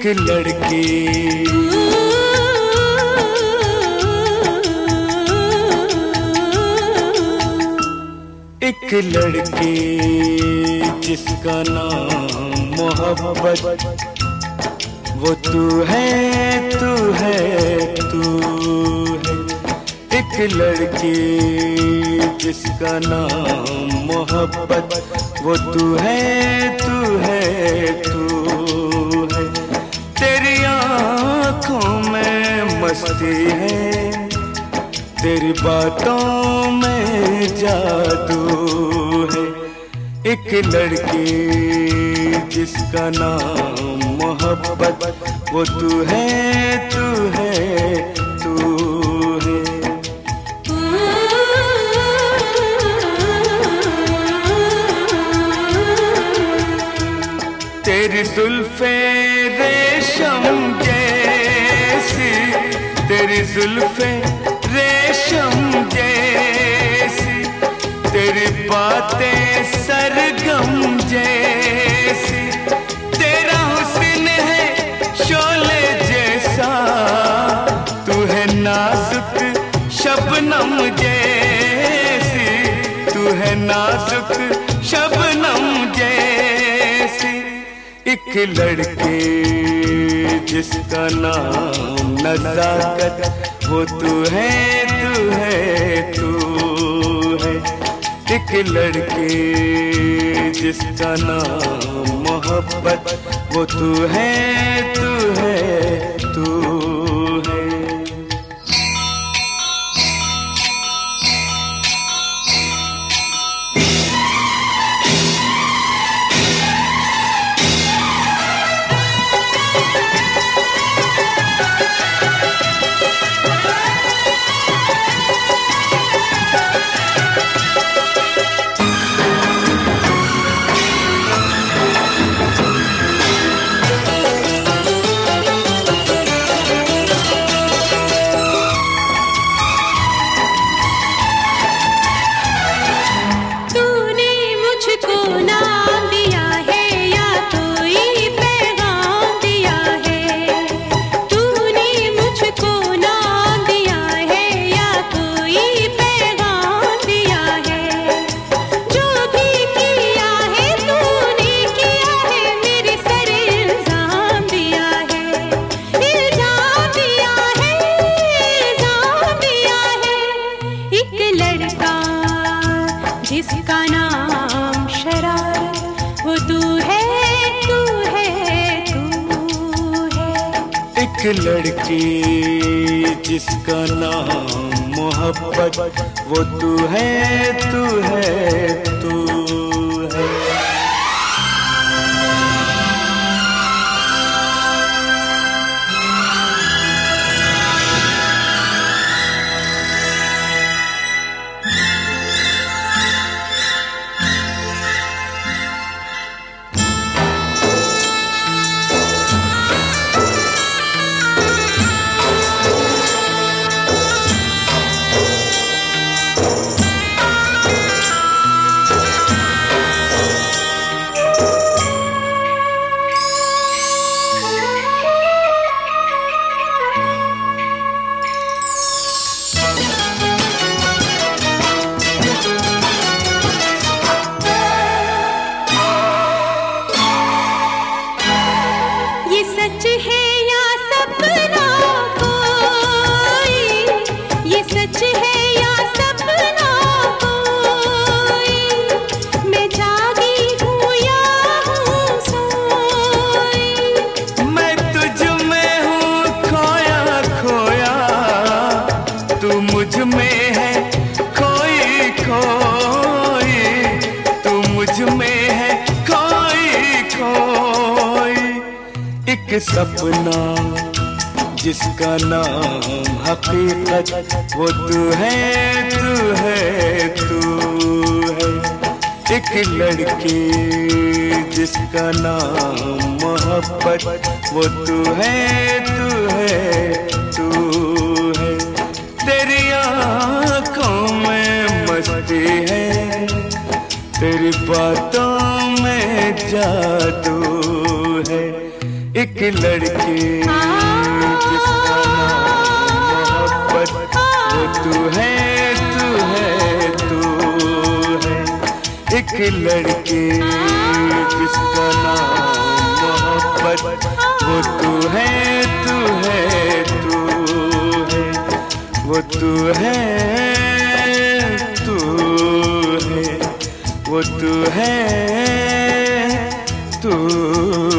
एक लड़की एक लड़की जिसका नाम मोहब्बत, वो तू है तू है तू है। एक लड़की जिसका नाम मोहब्बत, वो तू है तू है तू है। तेरी आँखों में मस्ती है, तेरी बातों में जादू है। एक लड़की जिसका नाम मोहब्बत, वो तू है तू है तू है। तेरी जुल्फे रेशम जैसी, तेरी जुल्फे रेशम जैसी, तेरी बातें सरगम जैसी। तेरा हुस्न है शोले जैसा, तू है नाजुक शबनम जैसी, तू है नाजुक शबनम जैसी। एक लड़की जिसका नाम नज़ाकत, वो तू है तू है तू है। एक लड़की जिसका नाम मोहब्बत, वो तू है तू है तू है। जिसका नाम शरारत, वो तू है तू है तू है। एक लड़की जिसका नाम मोहब्बत, वो तू है तू है तू है। सच है या सपना कोई, ये सच है या सपना कोई। मैं जागी हूँ या हूँ सोई, मैं तुझ में हूँ खोया खोया, तू मुझ में है खोई खोई, तू मुझ में है खोई खोई। एक सपना जिसका नाम हकीकत, वो तू है तू है तू है। एक लड़की जिसका नाम मोहब्बत, वो तू है तू है तू है। तेरी आँखों में मस्ती है, तेरी बातों में जादू है। एक लड़के जिसका नाम मोहब्बत, वो तू है, तू है, तू है। एक लड़के जिसका नाम मोहब्बत, वो तू है, तू है, तू है, वो तू है, तू है, वो तू है, तू